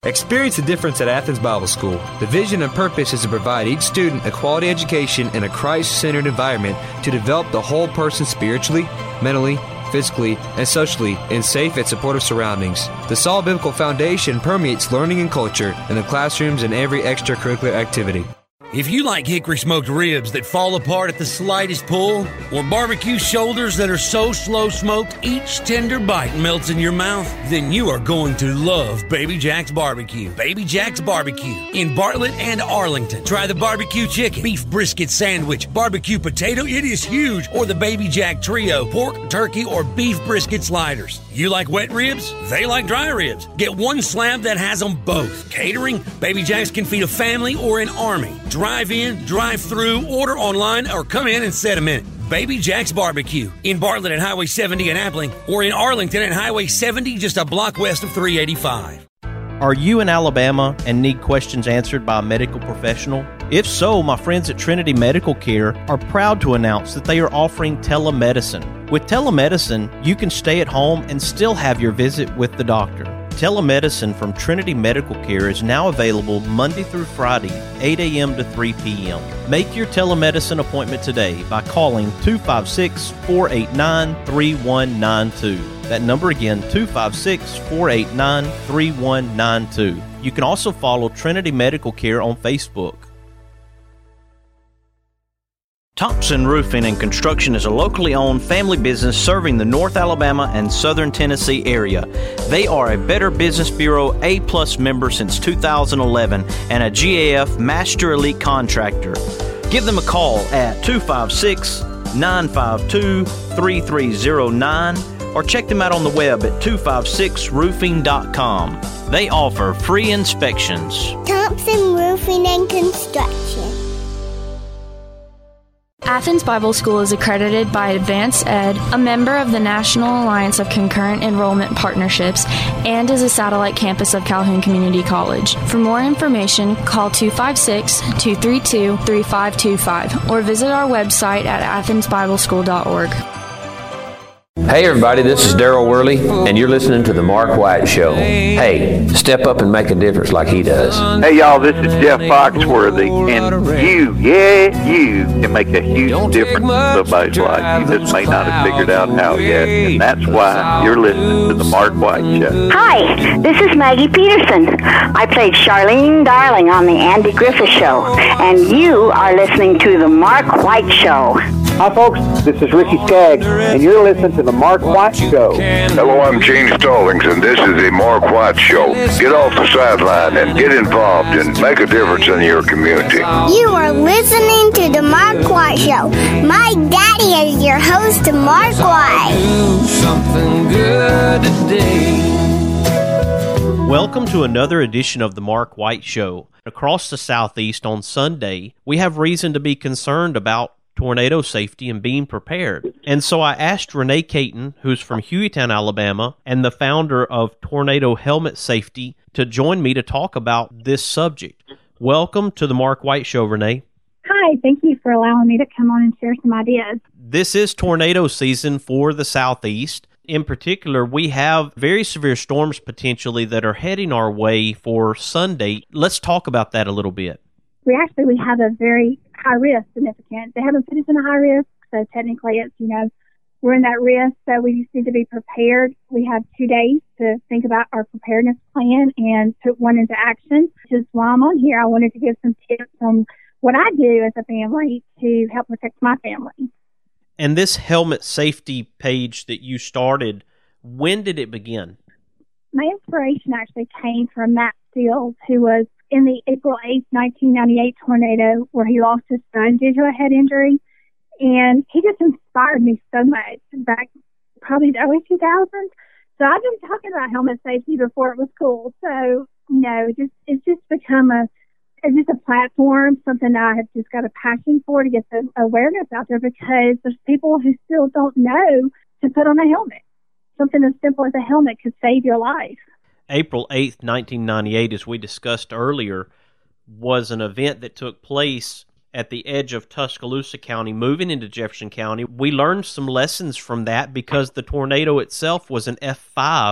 Experience the difference at Athens Bible School. The vision and purpose is to provide each student a quality education in a Christ-centered environment to develop the whole person spiritually, mentally, physically, and socially in safe and supportive surroundings. The solid biblical foundation permeates learning and culture in the classrooms and every extracurricular activity. If you like hickory smoked ribs that fall apart at the slightest pull, or barbecue shoulders that are so slow smoked each tender bite melts in your mouth, then you are going to love Baby Jack's Barbecue. Baby Jack's Barbecue in Bartlett and Arlington. Try the barbecue chicken, beef brisket sandwich, barbecue potato, it is huge, or the Baby Jack Trio, pork, turkey, or beef brisket sliders. You like wet ribs? They like dry ribs. Get one slab that has them both. Catering? Baby Jack's can feed a family or an army. Drive in, drive through, order online, or come in and set a minute. Baby Jack's Barbecue in Bartlett at Highway 70 in Appling, or in Arlington at Highway 70 just a block west of 385. Are you in Alabama and need questions answered by a medical professional? If so, my friends at Trinity Medical Care are proud to announce that they are offering telemedicine. With telemedicine, you can stay at home and still have your visit with the doctor. Telemedicine from Trinity Medical Care is now available Monday through Friday, 8 a.m. to 3 p.m. Make your telemedicine appointment today by calling 256-489-3192. That number again, 256-489-3192. You can also follow Trinity Medical Care on Facebook. Thompson Roofing and Construction is a locally owned family business serving the North Alabama and Southern Tennessee area. They are a Better Business Bureau A+ member since 2011 and a GAF Master Elite Contractor. Give them a call at 256-952-3309 or check them out on the web at 256roofing.com. They offer free inspections. Thompson Roofing and Construction. Athens Bible School is accredited by Advanced Ed, a member of the National Alliance of Concurrent Enrollment Partnerships, and is a satellite campus of Calhoun Community College. For more information, call 256-232-3525 or visit our website at athensbibleschool.org. Hey everybody, this is Daryl Worley, and you're listening to The Mark White Show. Hey, step up and make a difference like he does. Hey y'all, this is Jeff Foxworthy, and you can make a huge difference in somebody's life. You just may not have figured out how yet, and that's why you're listening to The Mark White Show. Hi, this is Maggie Peterson. I played Charlene Darling on The Andy Griffith Show, and you are listening to The Mark White Show. Hi folks, this is Ricky Skaggs, and you're listening to The Mark White Show. Hello, I'm Gene Stallings, and this is The Mark White Show. Get off the sideline and get involved and make a difference in your community. You are listening to The Mark White Show. My daddy is your host, Mark White. Something good today. Welcome to another edition of The Mark White Show. Across the Southeast on Sunday, we have reason to be concerned about tornado safety and being prepared. And so I asked Renee Caton, who's from Hueytown, Alabama, and the founder of Tornado Helmet Safety, to join me to talk about this subject. Welcome to the Mark White Show, Renee. Hi, thank you for allowing me to come on and share some ideas. This is tornado season for the Southeast. In particular, we have very severe storms potentially that are heading our way for Sunday. Let's talk about that a little bit. We have a very high risk significant. They haven't put us in a high risk, so technically it's, we're in that risk, so we just need to be prepared. We have 2 days to think about our preparedness plan and put one into action. Just while I'm on here, I wanted to give some tips on what I do as a family to help protect my family. And this helmet safety page that you started, when did it begin? My inspiration actually came from Matt Steele, who was in the April 8th, 1998 tornado where he lost his son due to a head injury. And he just inspired me so much back probably the early 2000s. So I've been talking about helmet safety before it was cool. So, it's just become a platform, something that I have just got a passion for to get the awareness out there, because there's people who still don't know to put on a helmet. Something as simple as a helmet could save your life. April 8th, 1998, as we discussed earlier, was an event that took place at the edge of Tuscaloosa County, moving into Jefferson County. We learned some lessons from that because the tornado itself was an F5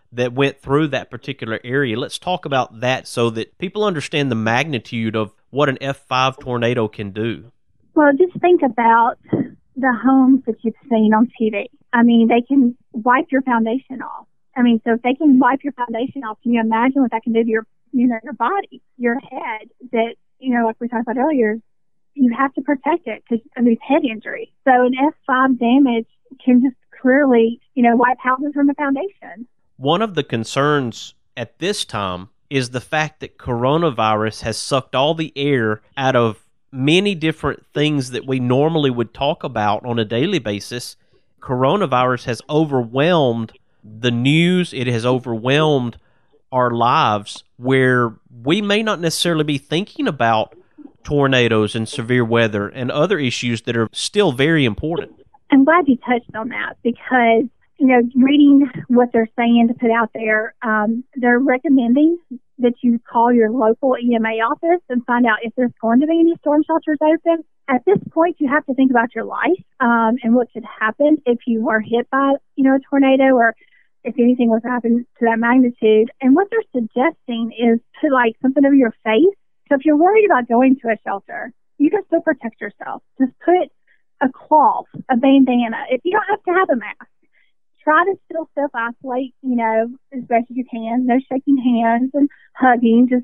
that went through that particular area. Let's talk about that so that people understand the magnitude of what an F5 tornado can do. Well, just think about the homes that you've seen on TV. I mean, they can wipe your foundation off. I mean, so if they can wipe your foundation off, can you imagine what that can do to your body, your head, that, like we talked about earlier, you have to protect it because of these head injuries. So an F5 damage can just clearly, wipe houses from the foundation. One of the concerns at this time is the fact that coronavirus has sucked all the air out of many different things that we normally would talk about on a daily basis. Coronavirus has overwhelmed the news. It has overwhelmed our lives, where we may not necessarily be thinking about tornadoes and severe weather and other issues that are still very important. I'm glad you touched on that because, reading what they're saying to put out there, they're recommending that you call your local EMA office and find out if there's going to be any storm shelters open. At this point, you have to think about your life and what could happen if you were hit by, a tornado, or if anything was to happen to that magnitude. And what they're suggesting is put something over your face. So if you're worried about going to a shelter, you can still protect yourself. Just put a cloth, a bandana. If you don't have to have a mask, try to still self-isolate, as best as you can. No shaking hands and hugging. Just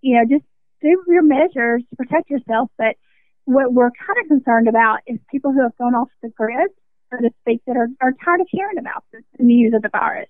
do your measures to protect yourself. But what we're kind of concerned about is people who have gone off the grid, so to speak, that are tired of hearing about the news of the virus.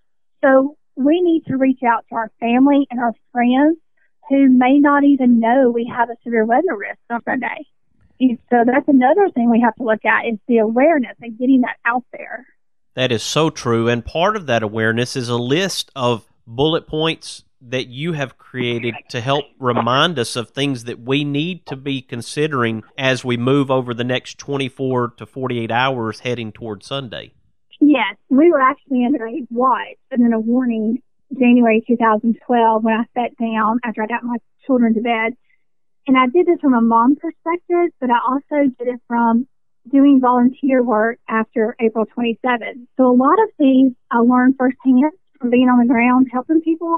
So we need to reach out to our family and our friends who may not even know we have a severe weather risk on Sunday. So that's another thing we have to look at is the awareness and getting that out there. That is so true. And part of that awareness is a list of bullet points that you have created to help remind us of things that we need to be considering as we move over the next 24 to 48 hours heading toward Sunday. Yes, we were actually under a watch and then a warning January 2012 when I sat down after I got my children to bed. And I did this from a mom perspective, but I also did it from doing volunteer work after April 27th. So a lot of things I learned firsthand from being on the ground, helping people.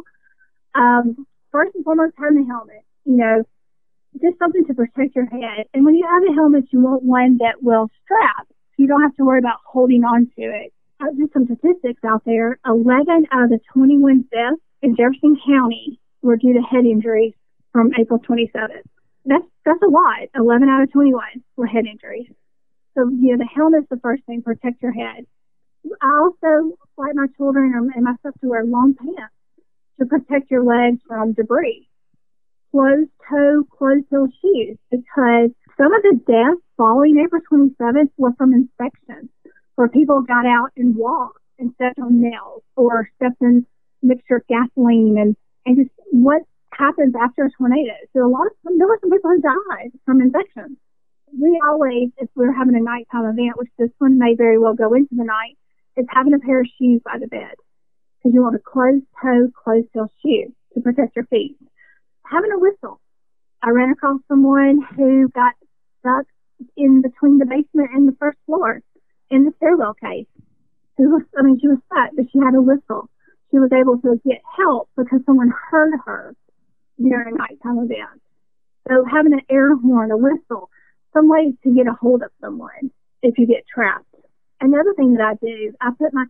First and foremost, having a helmet, just something to protect your head. And when you have a helmet, you want one that will strap. So you don't have to worry about holding on to it. Just some statistics out there. 11 out of the 21 deaths in Jefferson County were due to head injuries from April 27th. That's a lot. 11 out of 21 were head injuries. So, the helmet's the first thing, protect your head. I also like my children and myself to wear long pants to protect your legs from debris. Closed-toe, closed-heel shoes, because some of the deaths following April 27th were from inspections, where people got out and walked and stepped on nails or stepped in mixture of gasoline and just what happens after a tornado. So there were some people who died from infections. We always, if we're having a nighttime event, which this one may very well go into the night, is having a pair of shoes by the bed. Because you want a closed-toe, closed-heel shoe to protect your feet. Having a whistle. I ran across someone who got stuck in between the basement and the first floor in the stairwell case. She was stuck, but she had a whistle. She was able to get help because someone heard her during a nighttime event. So having an air horn, a whistle, some ways to get a hold of someone if you get trapped. Another thing that I do, I put my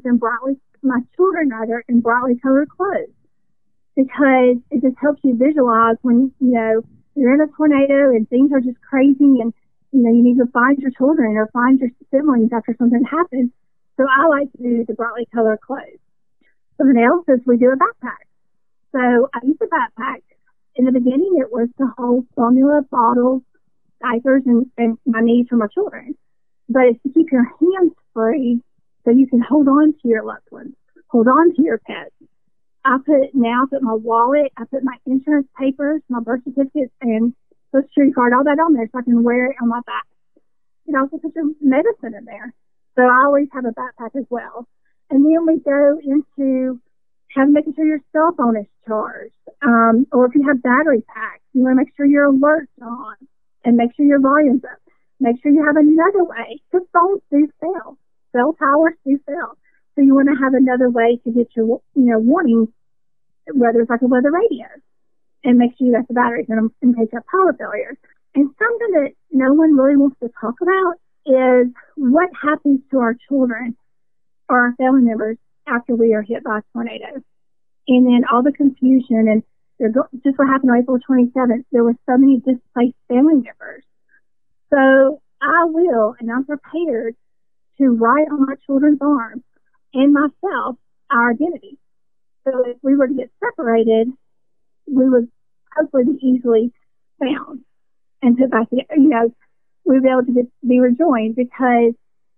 children in brightly colored clothes, because it just helps you visualize when, you're in a tornado and things are just crazy and, you need to find your children or find your siblings after something happens. So I like to do the brightly colored clothes. Something else is we do a backpack. So I use a backpack. In the beginning, it was to hold formula, bottles, diapers, and my needs for my children. But it's to keep your hands free so you can hold on to your loved ones, hold on to your pets. I put my wallet, I put my insurance papers, my birth certificate, and Social Security card, all that on there so I can wear it on my back. You can also put your medicine in there. So I always have a backpack as well. And then we go into making sure your cell phone is charged. Or if you have battery packs, you want to make sure your alerts on and make sure your volume's up. Make sure you have another way, because phones do fail. Cell towers do fail. So you want to have another way to get your, warnings, whether it's like a weather radio, and make sure you got the batteries and take out power failures. And something that no one really wants to talk about is what happens to our children or our family members after we are hit by a tornado. And then all the confusion, and just what happened on April 27th, there were so many displaced family members. So I will, and I'm prepared to write on my children's arms and myself our identity. So if we were to get separated, we would hopefully be easily found and put back together. We would be able to be rejoined because,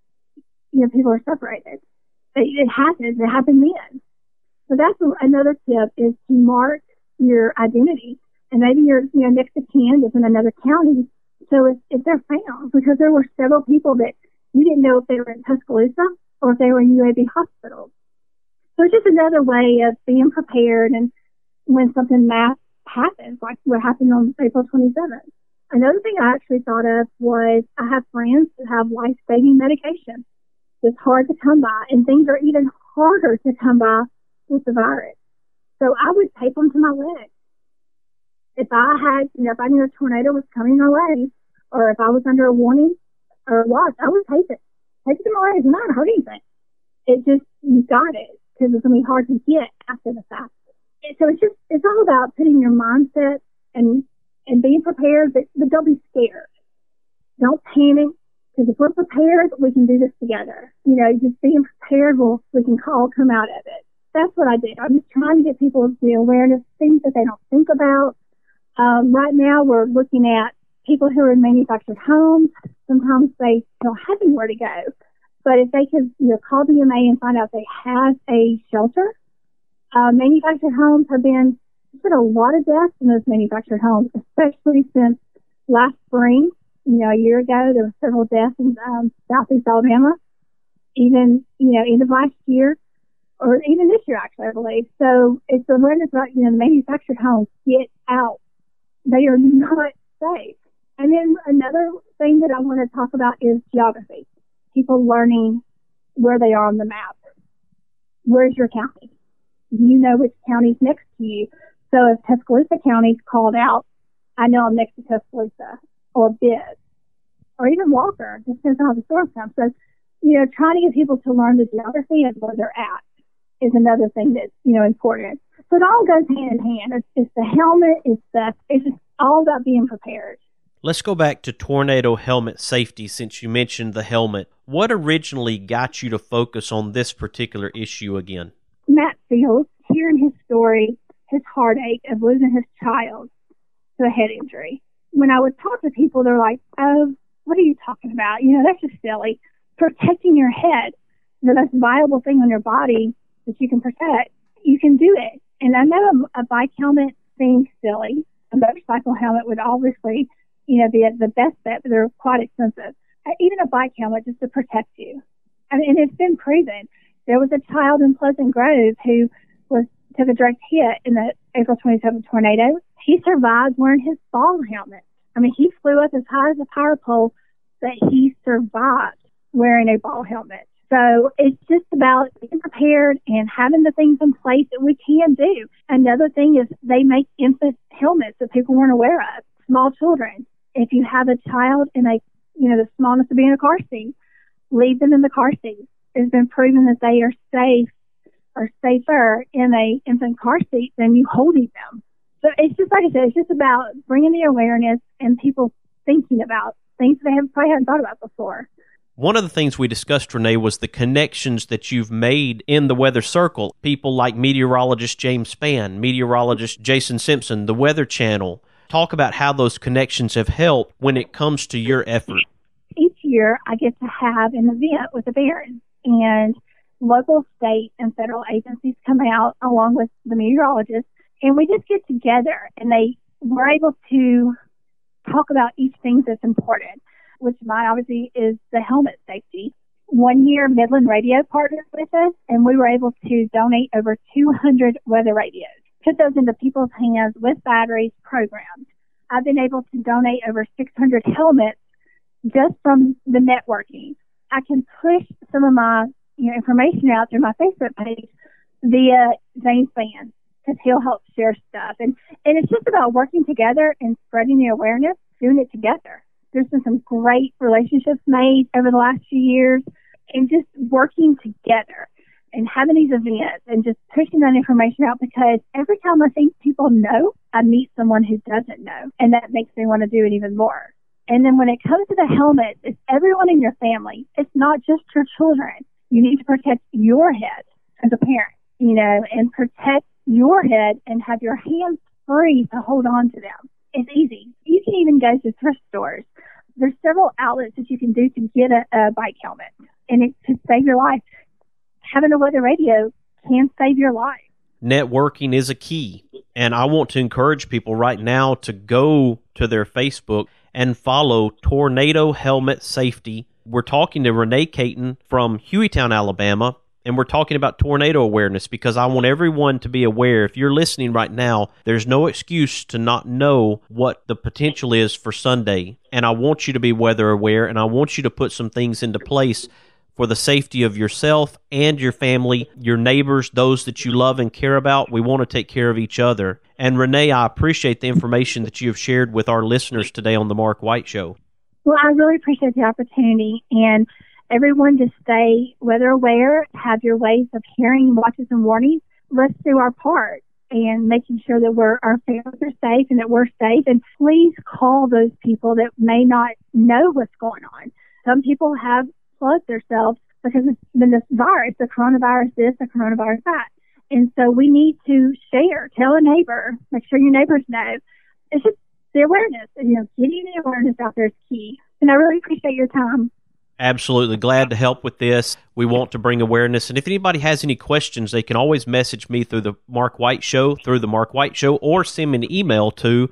people are separated. It happens. It happened then. So that's another tip, is to mark your identity. And maybe you're, next to Kansas in another county. So if they're found, because there were several people that you didn't know if they were in Tuscaloosa or if they were in UAB hospitals. So it's just another way of being prepared, and when something mass happens, like what happened on April 27th. Another thing I actually thought of was I have friends that have life-saving medication that's hard to come by, and things are even harder to come by with the virus. So I would tape them to my leg. If I had, if I knew a tornado was coming my way, or if I was under a warning or a watch, I would tape it. Tape it to my leg. It's not hurt anything. It just, you got it, because it's going to be hard to get after the fact. So it's all about putting your mindset and being prepared, but don't be scared. Don't panic, because if we're prepared, we can do this together. Just being prepared, we can all come out of it. That's what I did. I'm just trying to get people the awareness, things that they don't think about. Right now, we're looking at people who are in manufactured homes. Sometimes they don't have anywhere to go. But if they could, call DMA and find out they have a shelter. Manufactured homes there's been a lot of deaths in those manufactured homes, especially since last spring. A year ago, there were several deaths in Southeast Alabama. Even, end of last year, or even this year, actually, I believe. So it's awareness about, the manufactured homes. Get out. They are not safe. And then another thing that I want to talk about is geography. People learning where they are on the map. Where's your county? You know which county's next to you. So if Tuscaloosa County's called out, I know I'm next to Tuscaloosa or Biz or even Walker. Just depends on how the storm comes. So, trying to get people to learn the geography and where they're at is another thing that's, important. So it all goes hand in hand. It's the helmet. It's just all about being prepared. Let's go back to tornado helmet safety since you mentioned the helmet. What originally got you to focus on this particular issue again? Matt Fields, hearing his story, his heartache of losing his child to a head injury. When I would talk to people, they're like, oh, what are you talking about? That's just silly. Protecting your head, the most viable thing on your body that you can protect, you can do it. And I know a bike helmet seems silly. A motorcycle helmet would obviously, be the best bet, but they're quite expensive. Even a bike helmet just to protect you. And it's been proven. There was a child in Pleasant Grove who took a direct hit in the April 27th tornado. He survived wearing his ball helmet. He flew up as high as a power pole, but he survived wearing a ball helmet. So it's just about being prepared and having the things in place that we can do. Another thing is they make infant helmets that people weren't aware of. Small children. If you have a child in the smallness of being in a car seat, leave them in the car seat. It's been proven that they are safe or safer in a infant car seat than you holding them. So it's just like I said, it's just about bringing the awareness and people thinking about things they probably haven't thought about before. One of the things we discussed, Renee, was the connections that you've made in the Weather Circle. People like meteorologist James Spann, meteorologist Jason Simpson, the Weather Channel. Talk about how those connections have helped when it comes to your effort. Each year, I get to have an event with the Barons, and local, state, and federal agencies come out along with the meteorologists, and we just get together, and we're able to talk about each thing that's important, which mine obviously is the helmet safety. One year, Midland Radio partnered with us, and we were able to donate over 200 weather radios, put those into people's hands with batteries programmed. I've been able to donate over 600 helmets just from the networking. I can push some of my information out through my Facebook page via James Band, because he'll help share stuff. And it's just about working together and spreading the awareness, doing it together. There's been some great relationships made over the last few years, and just working together and having these events and just pushing that information out, because every time I think people know, I meet someone who doesn't know, and that makes me want to do it even more. And then when it comes to the helmets, it's everyone in your family. It's not just your children. You need to protect your head as a parent, and protect your head and have your hands free to hold on to them. It's easy. You can even go to thrift stores. There's several outlets that you can do to get a bike helmet, and it could save your life. Having a weather radio can save your life. Networking is a key, and I want to encourage people right now to go to their Facebook and follow Tornado Helmet Safety. We're talking to Renee Caton from Hueytown, Alabama, and we're talking about tornado awareness, because I want everyone to be aware. If you're listening right now, there's no excuse to not know what the potential is for Sunday. And I want you to be weather aware, and I want you to put some things into place for the safety of yourself and your family, your neighbors, those that you love and care about. We want to take care of each other. And Renee, I appreciate the information that you have shared with our listeners today on the Mark White Show. Well, I really appreciate the opportunity, and everyone just stay weather aware, have your ways of hearing watches and warnings. Let's do our part and making sure that our families are safe and that we're safe. And please call those people that may not know what's going on. Some people have plugged themselves because it's been this virus, the coronavirus this, the coronavirus that. And so we need to share, tell a neighbor, make sure your neighbors know. It's just the awareness, getting the awareness out there is key. And I really appreciate your time. Absolutely. Glad to help with this. We want to bring awareness. And if anybody has any questions, they can always message me through the Mark White Show, or send me an email to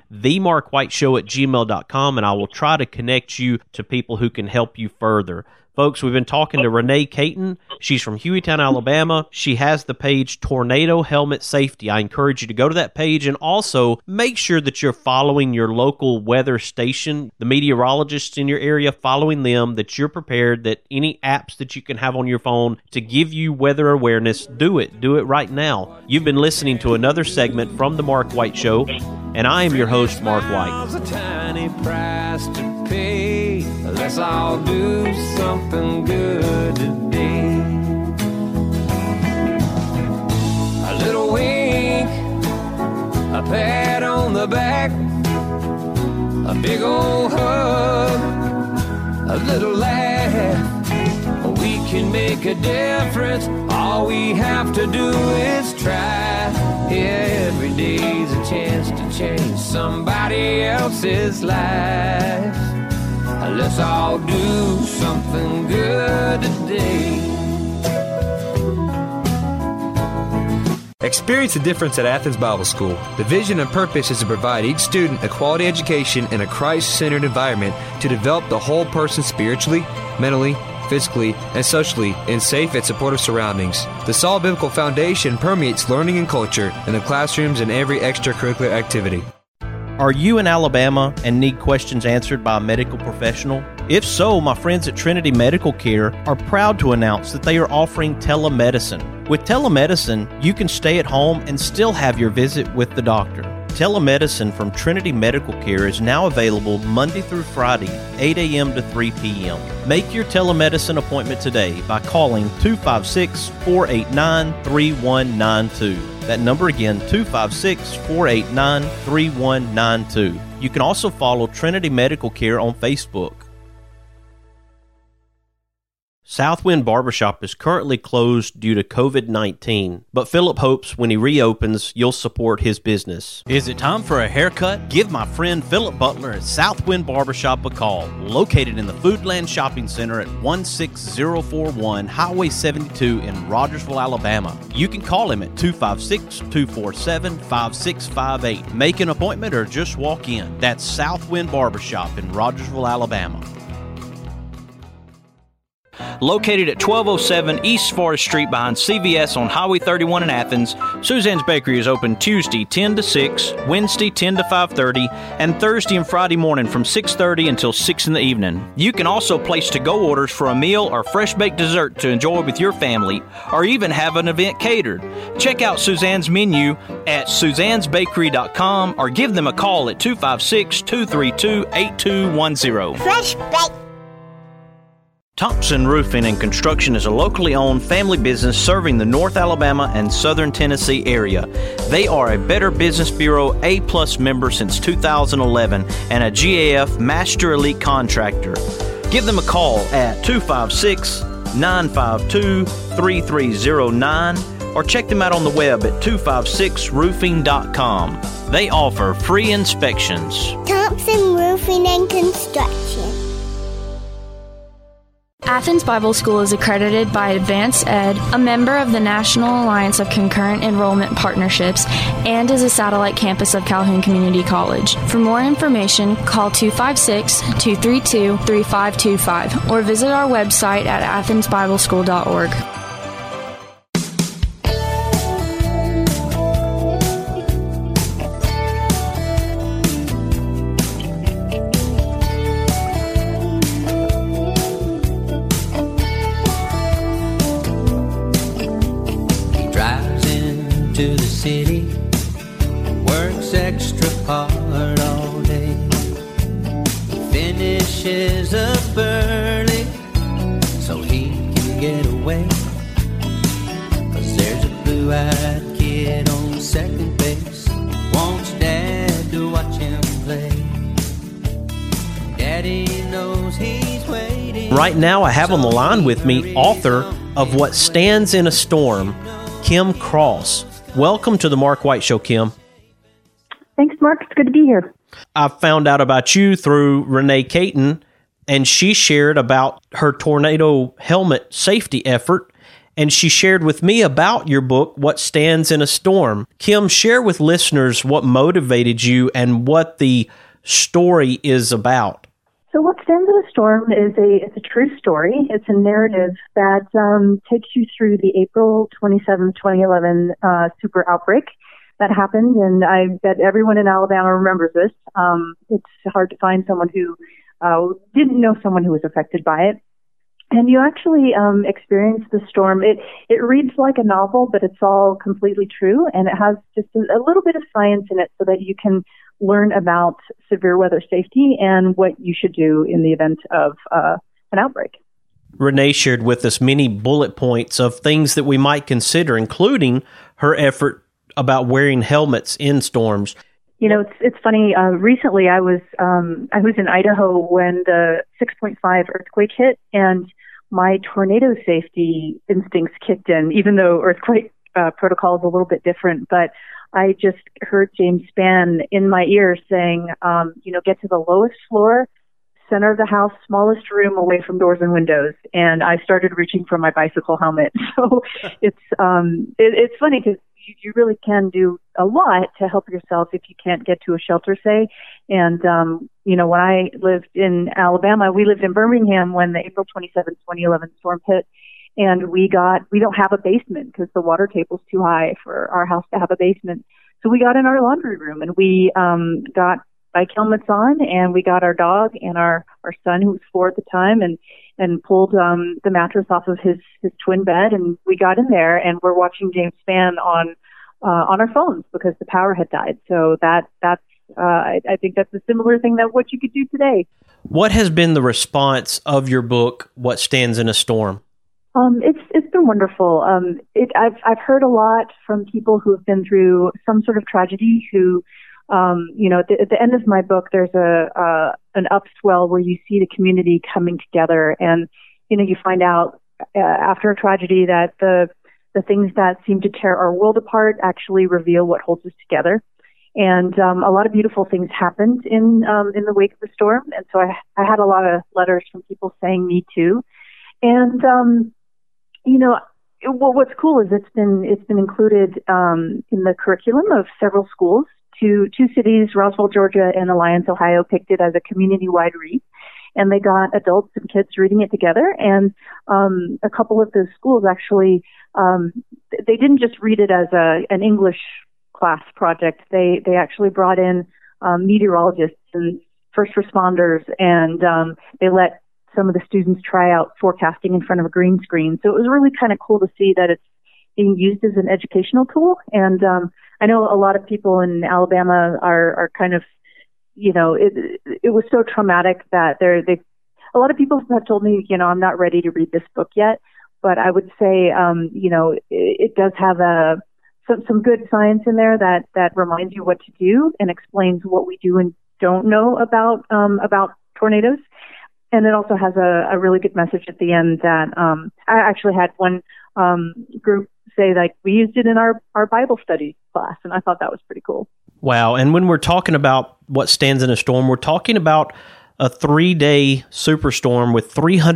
themarkwhiteshow@gmail.com, and I will try to connect you to people who can help you further. Folks, we've been talking to Renee Caton. She's from Hueytown, Alabama. She has the page Tornado Helmet Safety. I encourage you to go to that page, and also make sure that you're following your local weather station, the meteorologists in your area, following them, that you're prepared, that any apps that you can have on your phone to give you weather awareness, do it. Do it right now. You've been listening to another segment from The Mark White Show, and I am your host, Mark White. Let's all do something good today. A little wink, a pat on the back, a big old hug, a little laugh. We can make a difference. All we have to do is try. Yeah, every day's a chance to change somebody else's life. Let's all do something good today. Experience the difference at Athens Bible School. The vision and purpose is to provide each student a quality education in a Christ-centered environment to develop the whole person spiritually, mentally, physically, and socially in safe and supportive surroundings. The solid biblical foundation permeates learning and culture in the classrooms and every extracurricular activity. Are you in Alabama and need questions answered by a medical professional? If so, my friends at Trinity Medical Care are proud to announce that they are offering telemedicine. With telemedicine, you can stay at home and still have your visit with the doctor. Telemedicine from Trinity Medical Care is now available Monday through Friday, 8 a.m. to 3 p.m. Make your telemedicine appointment today by calling 256-489-3192. That number again, 256-489-3192. You can also follow Trinity Medical Care on Facebook. Southwind Barbershop is currently closed due to COVID-19, but Philip hopes when he reopens, you'll support his business. Is it time for a haircut? Give my friend Philip Butler at Southwind Barbershop a call, located in the Foodland Shopping Center at 16041 Highway 72 in Rogersville, Alabama. You can call him at 256-247-5658. Make an appointment or just walk in. That's Southwind Barbershop in Rogersville, Alabama. Located at 1207 East Forest Street behind CVS on Highway 31 in Athens, Suzanne's Bakery is open Tuesday 10 to 6, Wednesday 10 to 5:30, and Thursday and Friday morning from 6:30 until 6 in the evening. You can also place to-go orders for a meal or fresh-baked dessert to enjoy with your family, or even have an event catered. Check out Suzanne's menu at suzannesbakery.com or give them a call at 256-232-8210. Fresh baked. Thompson Roofing and Construction is a locally owned family business serving the North Alabama and Southern Tennessee area. They are a Better Business Bureau A+ member since 2011 and a GAF Master Elite Contractor. Give them a call at 256-952-3309 or check them out on the web at 256roofing.com. They offer free inspections. Thompson Roofing and Construction. Athens Bible School is accredited by Advance Ed, a member of the National Alliance of Concurrent Enrollment Partnerships, and is a satellite campus of Calhoun Community College. For more information, call 256-232-3525 or visit our website at athensbibleschool.org. To the city, works extra hard all day, finishes up early so he can get away, 'cause there's a blue-eyed kid on second base, wants dad to watch him play, daddy knows he's waiting. Right now I have on the line with me author of What Stands in a Storm, Kim Cross. Welcome to the Mark White Show, Kim. Thanks, Mark. It's good to be here. I found out about you through Renee Caton, and she shared about her tornado helmet safety effort, and she shared with me about your book, What Stands in a Storm. Kim, share with listeners what motivated you and what the story is about. So What Stands in a Storm is a true story. It's a narrative that takes you through the April 27, 2011 super outbreak that happened, and I bet everyone in Alabama remembers this. It's hard to find someone who didn't know someone who was affected by it. And you actually experience the storm. It reads like a novel, but it's all completely true, and it has just a little bit of science in it so that you can learn about severe weather safety and what you should do in the event of an outbreak. Renee shared with us many bullet points of things that we might consider, including her effort about wearing helmets in storms. You know, it's funny. Recently, I was in Idaho when the 6.5 earthquake hit, and my tornado safety instincts kicked in, even though earthquake protocol is a little bit different. But I just heard James Spann in my ear saying, get to the lowest floor, center of the house, smallest room away from doors and windows. And I started reaching for my bicycle helmet. So it's funny because you really can do a lot to help yourself if you can't get to a shelter, say. And, when I lived in Alabama, we lived in Birmingham when the April 27, 2011 storm hit. And we don't have a basement because the water table's too high for our house to have a basement. So we got in our laundry room and we got bike helmets on, and we got our dog and our son, who was 4 at the time, and pulled the mattress off of his twin bed, and we got in there and we're watching James Spann on our phones because the power had died. So that's I think that's a similar thing that what you could do today. What has been the response of your book, What Stands in a Storm? It's been wonderful. I've heard a lot from people who have been through some sort of tragedy who, at the end of my book, there's an upswell where you see the community coming together, and, you find out after a tragedy that the things that seem to tear our world apart actually reveal what holds us together. And a lot of beautiful things happened in the wake of the storm, and so I had a lot of letters from people saying me too. And what's cool is it's been included in the curriculum of several schools. Two cities, Roswell, Georgia, and Alliance, Ohio, picked it as a community-wide read. and they got adults and kids reading it together. And a couple of those schools actually, they didn't just read it as an English class project. They actually brought in meteorologists and first responders, and they let some of the students try out forecasting in front of a green screen. So it was really kind of cool to see that it's being used as an educational tool. And I know a lot of people in Alabama are kind of, it was so traumatic that a lot of people have told me, I'm not ready to read this book yet. But I would say, it does have some good science in there that reminds you what to do and explains what we do and don't know about tornadoes. And it also has a really good message at the end that I actually had one group say, like, we used it in our Bible study class, and I thought that was pretty cool. Wow. And when we're talking about what stands in a storm, we're talking about a 3-day superstorm with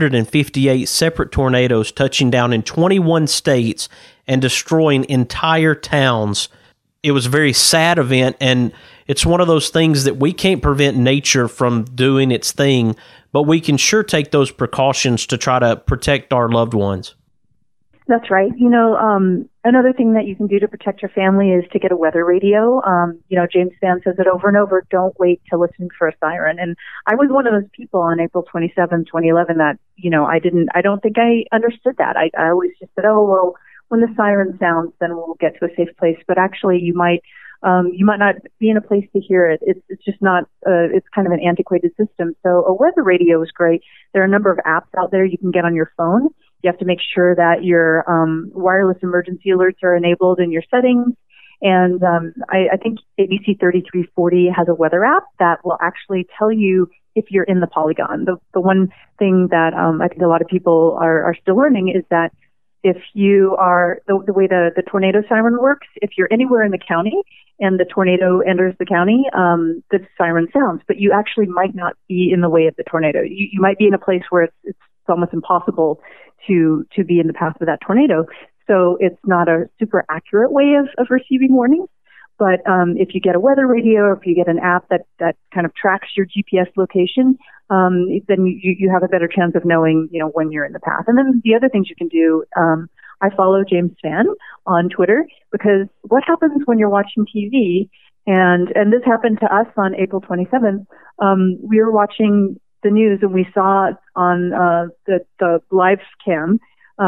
358 separate tornadoes touching down in 21 states and destroying entire towns. It was a very sad event, and it's one of those things that we can't prevent nature from doing its thing, but we can sure take those precautions to try to protect our loved ones. That's right. Another thing that you can do to protect your family is to get a weather radio. James Spann says it over and over, don't wait to listen for a siren. And I was one of those people on April 27, 2011 that, I don't think I understood that. I always just said, oh, well, when the siren sounds, then we'll get to a safe place. But actually you might not be in a place to hear it. It's just not, it's kind of an antiquated system. So a weather radio is great. There are a number of apps out there you can get on your phone. You have to make sure that your wireless emergency alerts are enabled in your settings. And I think ABC 3340 has a weather app that will actually tell you if you're in the polygon. The one thing that I think a lot of people are still learning is that if you are, the way the tornado siren works, if you're anywhere in the county and the tornado enters the county, the siren sounds, but you actually might not be in the way of the tornado. You might be in a place where it's almost impossible to be in the path of that tornado. So it's not a super accurate way of receiving warnings. But if you get a weather radio, or if you get an app that kind of tracks your GPS location, then you have a better chance of knowing, when you're in the path. And then the other things you can do, I follow James Spann on Twitter, because what happens when you're watching TV, and this happened to us on April 27th, we were watching the news and we saw on the live cam,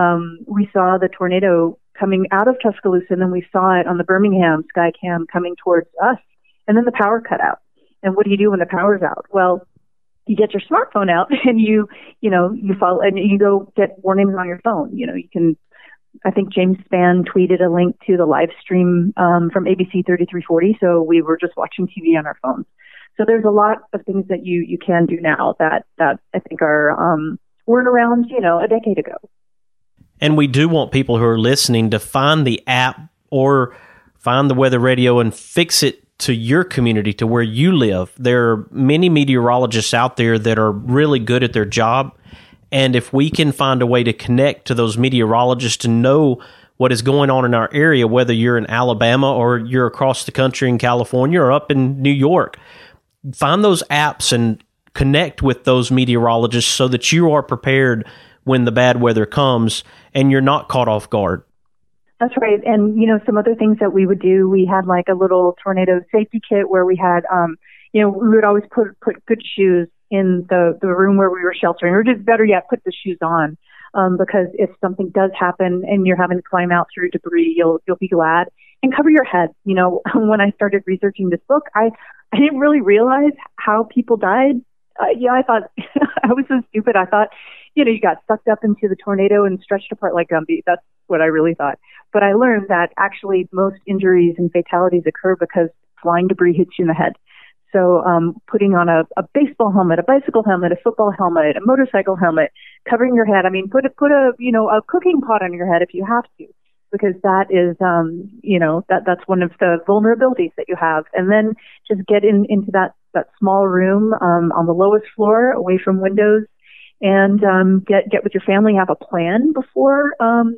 we saw the tornado coming out of Tuscaloosa, and then we saw it on the Birmingham sky cam coming towards us, and then the power cut out. And what do you do when the power's out? Well, you get your smartphone out and you follow, and you go get warnings on your phone. You can, I think James Spann tweeted a link to the live stream from ABC 3340, so we were just watching TV on our phones. So there's a lot of things that you can do now that I think weren't around, a decade ago. And we do want people who are listening to find the app or find the weather radio and fix it to your community, to where you live. There are many meteorologists out there that are really good at their job. And if we can find a way to connect to those meteorologists to know what is going on in our area, whether you're in Alabama or you're across the country in California or up in New York, find those apps and connect with those meteorologists so that you are prepared when the bad weather comes and you're not caught off guard. That's right. And, some other things that we would do, we had like a little tornado safety kit where we had, we would always put good shoes in the room where we were sheltering, or just better yet, put the shoes on, because if something does happen and you're having to climb out through debris, you'll be glad. And cover your head. When I started researching this book, I didn't really realize how people died. I thought I was so stupid. I thought, you got sucked up into the tornado and stretched apart like Gumby. That's what I really thought. But I learned that actually most injuries and fatalities occur because flying debris hits you in the head. So putting on a baseball helmet, a bicycle helmet, a football helmet, a motorcycle helmet, covering your head. I mean, put a cooking pot on your head if you have to, because that is that's one of the vulnerabilities that you have. And then just get into that small room on the lowest floor, away from windows, and get with your family. Have a plan before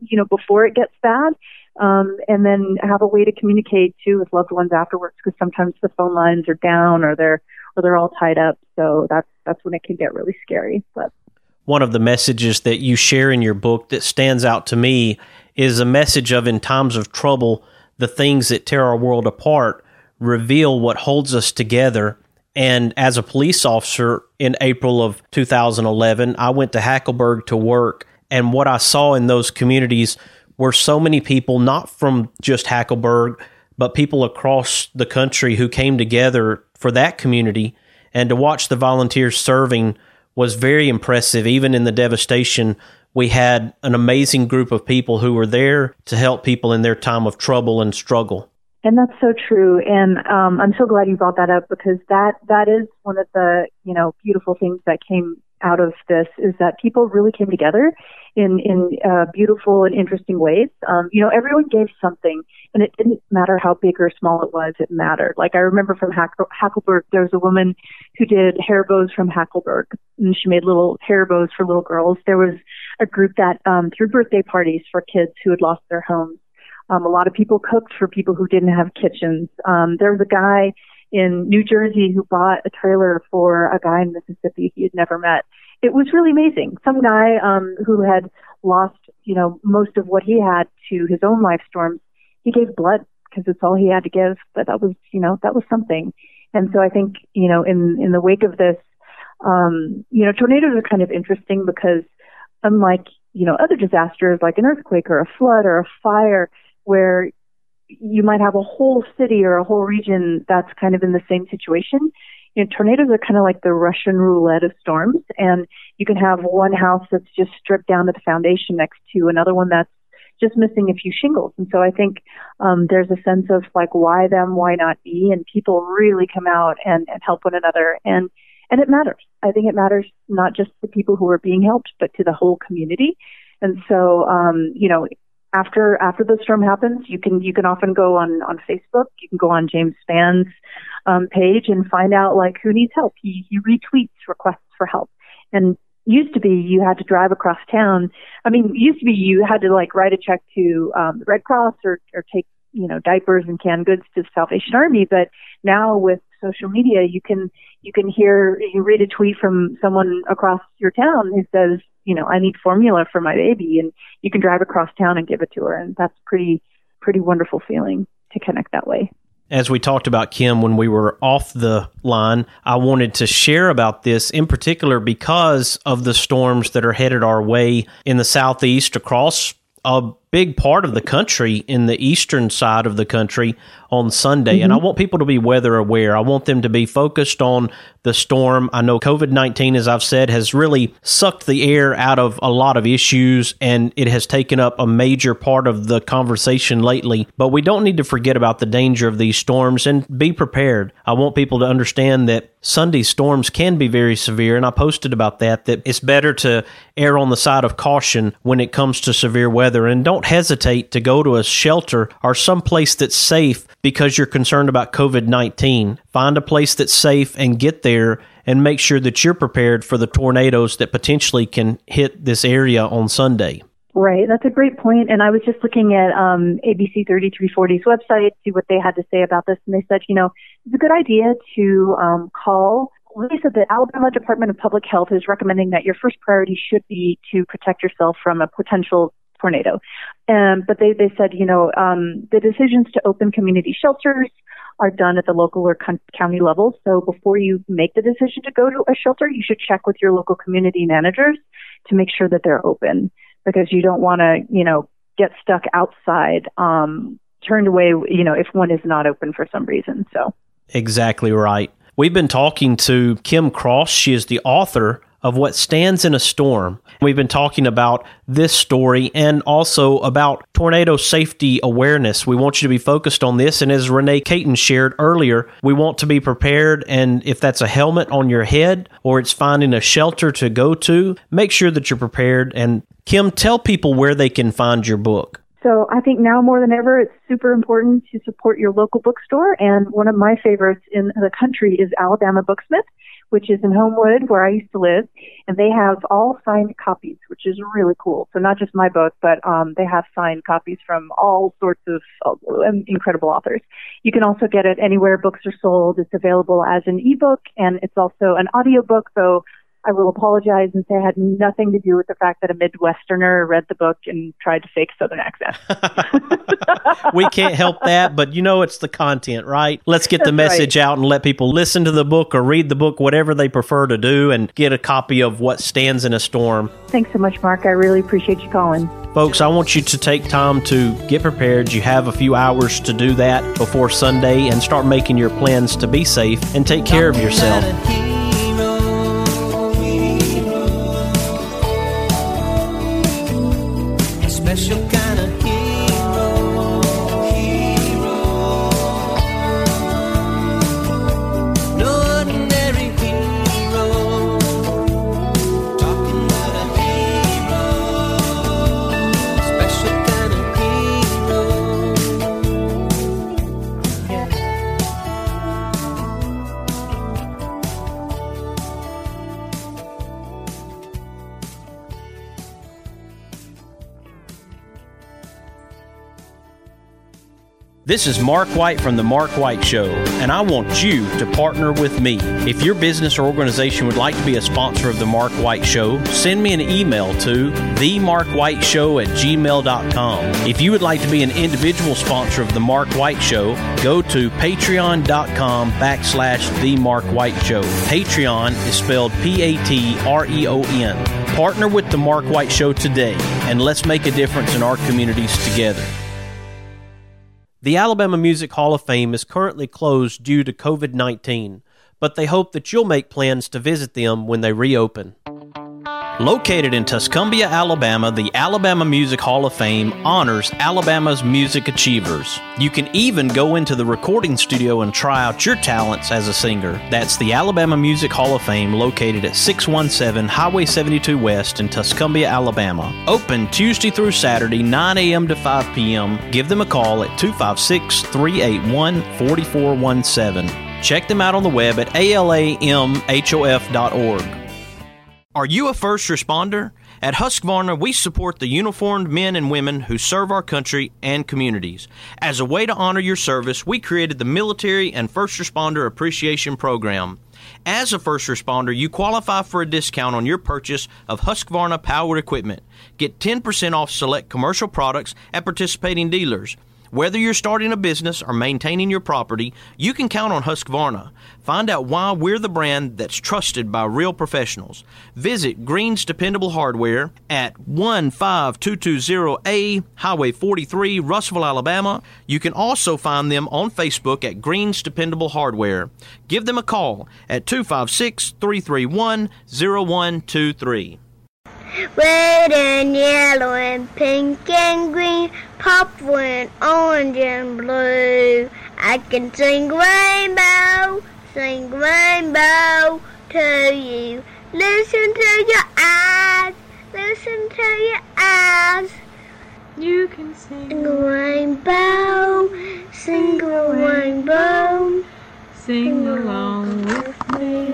it gets bad. And then have a way to communicate too with loved ones afterwards, because sometimes the phone lines are down or they're or they're all tied up. So that's when it can get really scary. But one of the messages that you share in your book that stands out to me is a message of, in times of trouble, the things that tear our world apart reveal what holds us together. And as a police officer in April of 2011, I went to Hackleburg to work. And what I saw in those communities were so many people, not from just Hackleburg, but people across the country who came together for that community. And to watch the volunteers serving was very impressive. Even in the devastation, we had an amazing group of people who were there to help people in their time of trouble and struggle. And that's so true. And I'm so glad you brought that up, because that is one of the, beautiful things that came out of this, is that people really came together in beautiful and interesting ways. Everyone gave something, and it didn't matter how big or small it was, it mattered. Like, I remember from Hackleburg, there was a woman who did hair bows from Hackleburg, and she made little hair bows for little girls. There was a group that threw birthday parties for kids who had lost their homes. A lot of people cooked for people who didn't have kitchens. There was a guy in New Jersey who bought a trailer for a guy in Mississippi he had never met. It was really amazing. Some guy who had lost, most of what he had to his own life storms, he gave blood because it's all he had to give. But that was something. And so I think, in the wake of this, tornadoes are kind of interesting because unlike, other disasters like an earthquake or a flood or a fire, where you might have a whole city or a whole region that's kind of in the same situation, tornadoes are kind of like the Russian roulette of storms, and you can have one house that's just stripped down to the foundation next to another one that's just missing a few shingles. And so I think there's a sense of like, why them, why not me? And people really come out and help one another. And it matters. I think it matters not just to people who are being helped, but to the whole community. And so, after the storm happens, you can often go on Facebook. You can go on James Spann's page and find out like who needs help. He retweets requests for help. And used to be you had to drive across town. Used to be you had to like write a check to the Red Cross or take diapers and canned goods to the Salvation Army. But now with social media, you can read a tweet from someone across your town who says, I need formula for my baby, and you can drive across town and give it to her. And that's pretty wonderful feeling to connect that way. As we talked about, Kim, when we were off the line, I wanted to share about this in particular because of the storms that are headed our way in the southeast, across a big part of the country, in the eastern side of the country on Sunday. Mm-hmm. And I want people to be weather aware. I want them to be focused on the storm. I know COVID-19, as I've said, has really sucked the air out of a lot of issues, and it has taken up a major part of the conversation lately. But we don't need to forget about the danger of these storms and be prepared. I want people to understand that Sunday's storms can be very severe, and I posted about that it's better to err on the side of caution when it comes to severe weather. And don't hesitate to go to a shelter or some place that's safe because you're concerned about COVID-19. Find a place that's safe and get there, and make sure that you're prepared for the tornadoes that potentially can hit this area on Sunday. Right. That's a great point. And I was just looking at ABC 3340's website, see what they had to say about this. And they said, it's a good idea to call. They said the Alabama Department of Public Health is recommending that your first priority should be to protect yourself from a potential tornado. But they said, the decisions to open community shelters are done at the local or county level. So before you make the decision to go to a shelter, you should check with your local community managers to make sure that they're open, because you don't want to, get stuck outside, turned away, if one is not open for some reason. So exactly right. We've been talking to Kim Cross. She is the author of What Stands in a Storm. We've been talking about this story and also about tornado safety awareness. We want you to be focused on this. And as Renee Caton shared earlier, we want to be prepared. And if that's a helmet on your head or it's finding a shelter to go to, make sure that you're prepared. And Kim, tell people where they can find your book. So I think now more than ever, it's super important to support your local bookstore. And one of my favorites in the country is Alabama Booksmith, which is in Homewood, where I used to live. And they have all signed copies, which is really cool. So not just my book, but they have signed copies from all sorts of incredible authors. You can also get it anywhere books are sold. It's available as an ebook, and it's also an audiobook, though I will apologize and say it had nothing to do with the fact that a Midwesterner read the book and tried to fake Southern accent. We can't help that, but it's the content, right? Let's get the message out and let people listen to the book or read the book, whatever they prefer to do, and get a copy of What Stands in a Storm. Thanks so much, Mark. I really appreciate you calling. Folks, I want you to take time to get prepared. You have a few hours to do that before Sunday, and start making your plans to be safe and take care of yourself. Special kind of hero. No ordinary hero. Talking about a hero. Special kind of This is Mark White from The Mark White Show, and I want you to partner with me. If your business or organization would like to be a sponsor of The Mark White Show, send me an email to themarkwhiteshow@gmail.com. If you would like to be an individual sponsor of The Mark White Show, go to patreon.com/The Mark White Show. Patreon is spelled Patreon. Partner with The Mark White Show today, and let's make a difference in our communities together. The Alabama Music Hall of Fame is currently closed due to COVID-19, but they hope that you'll make plans to visit them when they reopen. Located in Tuscumbia, Alabama, the Alabama Music Hall of Fame honors Alabama's music achievers. You can even go into the recording studio and try out your talents as a singer. That's the Alabama Music Hall of Fame, located at 617 Highway 72 West in Tuscumbia, Alabama. Open Tuesday through Saturday, 9 a.m. to 5 p.m. Give them a call at 256-381-4417. Check them out on the web at alamhof.org. Are you a first responder? At Husqvarna, we support the uniformed men and women who serve our country and communities. As a way to honor your service, we created the Military and First Responder Appreciation Program. As a first responder, you qualify for a discount on your purchase of Husqvarna powered equipment. Get 10% off select commercial products at participating dealers. Whether you're starting a business or maintaining your property, you can count on Husqvarna. Find out why we're the brand that's trusted by real professionals. Visit Green's Dependable Hardware at 15220A Highway 43, Russellville, Alabama. You can also find them on Facebook at Green's Dependable Hardware. Give them a call at 256-331-0123. Red and yellow and pink and green, purple and orange and blue. I can sing rainbow to you. Listen to your eyes, listen to your eyes. You can sing a rainbow, sing a rainbow, sing along with me.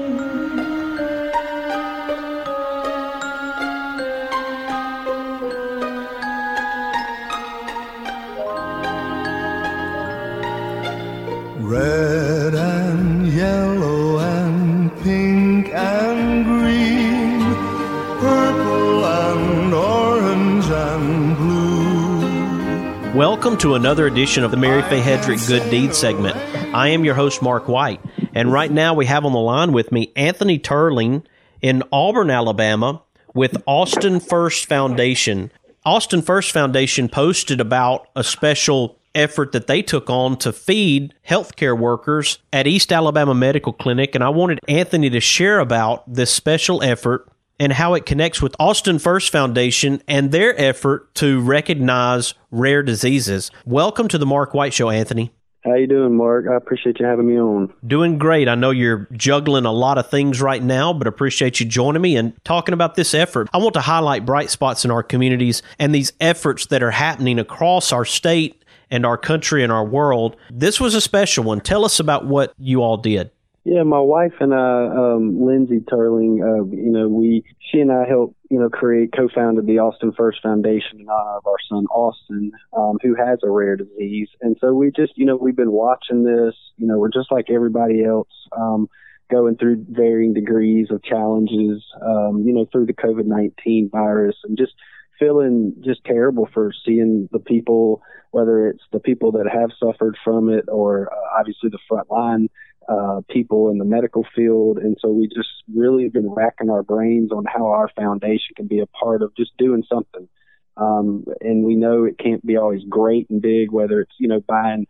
Red and yellow and pink and green, purple and orange and blue. Welcome to another edition of the Mary Faye Hedrick Good Deeds segment. I am your host, Mark White, and right now we have on the line with me Anthony Turling in Auburn, Alabama, with Austin First Foundation. Austin First Foundation posted about a special effort that they took on to feed healthcare workers at East Alabama Medical Clinic, and I wanted Anthony to share about this special effort and how it connects with Austin First Foundation and their effort to recognize rare diseases. Welcome to the Mark White Show, Anthony. How you doing, Mark? I appreciate you having me on. Doing great. I know you're juggling a lot of things right now, but appreciate you joining me and talking about this effort. I want to highlight bright spots in our communities and these efforts that are happening across our state and our country and our world. This was a special one. Tell us about what you all did. Yeah, my wife and I, Lindsay Turling, she and I helped, co-founded the Austin First Foundation in honor of our son, Austin, who has a rare disease. And so we just, we've been watching this, we're just like everybody else, going through varying degrees of challenges, through the COVID-19 virus, and just feeling just terrible for seeing the people, whether it's the people that have suffered from it or obviously the front line people in the medical field. And so we just really have been racking our brains on how our foundation can be a part of just doing something. And we know it can't be always great and big, whether it's, buying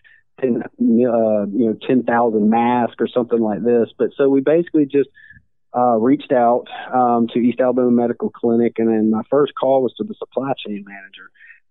10,000 masks or something like this. But so we basically just reached out to East Alabama Medical Clinic, and then my first call was to the supply chain manager,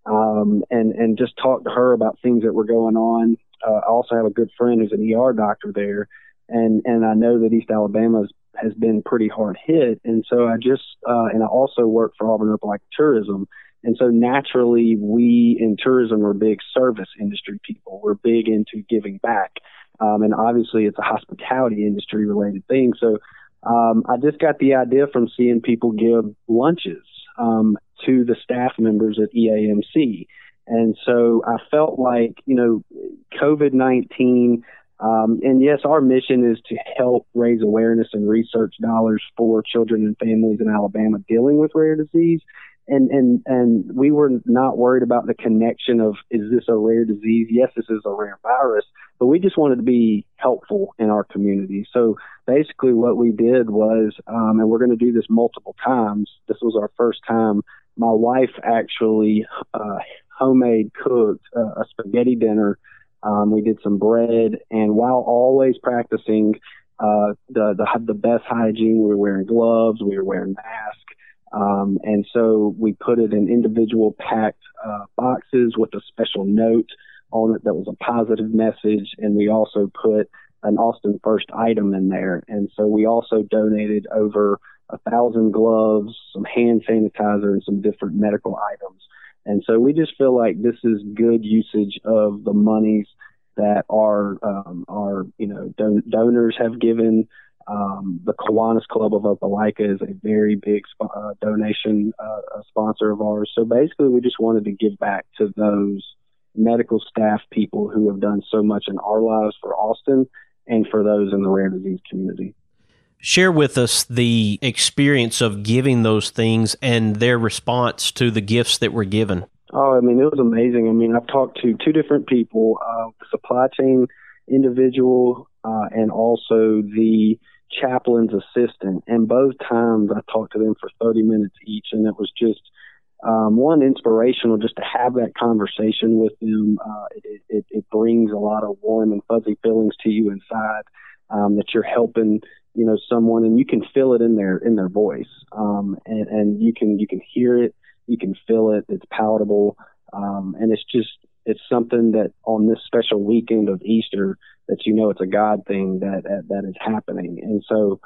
and just talked to her about things that were going on. I also have a good friend who's an ER doctor there, and I know that East Alabama has been pretty hard hit, and so I just and I also work for Auburn Opelika Tourism, and so naturally we in tourism are big service industry people. We're big into giving back, and obviously it's a hospitality industry related thing. So I just got the idea from seeing people give lunches to the staff members at EAMC. And so I felt like, COVID-19, and yes, our mission is to help raise awareness and research dollars for children and families in Alabama dealing with rare disease. And we were not worried about the connection of, is this a rare disease? Yes, this is a rare virus, but we just wanted to be helpful in our community. So basically what we did was, and we're going to do this multiple times. This was our first time. My wife actually homemade cooked a spaghetti dinner. We did some bread, and while always practicing the best hygiene, we were wearing gloves, we were wearing masks. And so we put it in individual packed boxes with a special note on it that was a positive message. And we also put an Austin First item in there. And so we also donated over 1,000 gloves, some hand sanitizer, and some different medical items. And so we just feel like this is good usage of the monies that our donors have given. The Kiwanis Club of Opelika is a very big donation sponsor of ours. So basically, we just wanted to give back to those medical staff people who have done so much in our lives for Austin and for those in the rare disease community. Share with us the experience of giving those things and their response to the gifts that were given. Oh, I mean, it was amazing. I mean, I've talked to two different people, the supply chain individual and also the chaplain's assistant. And both times I talked to them for 30 minutes each, and it was just one, inspirational just to have that conversation with them. It brings a lot of warm and fuzzy feelings to you inside that you're helping someone, and you can feel it in their voice, and you can hear it, you can feel it, it's palatable, and it's something that on this special weekend of Easter that it's a God thing that is happening. And so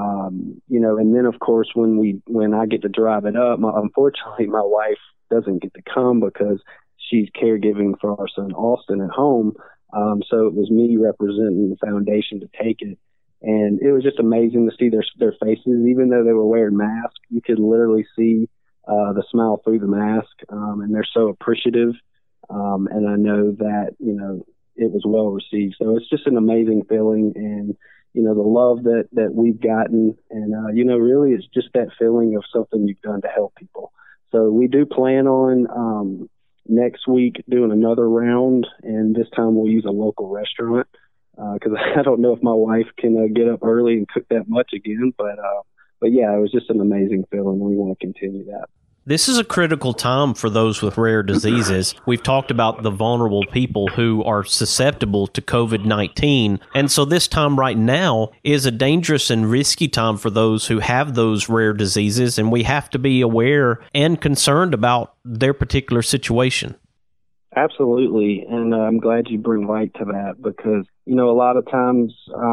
and then of course when I get to drive it up, unfortunately my wife doesn't get to come because she's caregiving for our son Austin at home, so it was me representing the foundation to take it. And it was just amazing to see their faces. Even though they were wearing masks, you could literally see the smile through the mask, and they're so appreciative. And I know that, it was well received. So it's just an amazing feeling, and, the love that we've gotten. And, really it's just that feeling of something you've done to help people. So we do plan on next week doing another round, and this time we'll use a local restaurant. Because I don't know if my wife can get up early and cook that much again. But yeah, it was just an amazing feeling. We want to continue that. This is a critical time for those with rare diseases. We've talked about the vulnerable people who are susceptible to COVID-19. And so this time right now is a dangerous and risky time for those who have those rare diseases. And we have to be aware and concerned about their particular situation. Absolutely, and I'm glad you bring light to that because, a lot of times,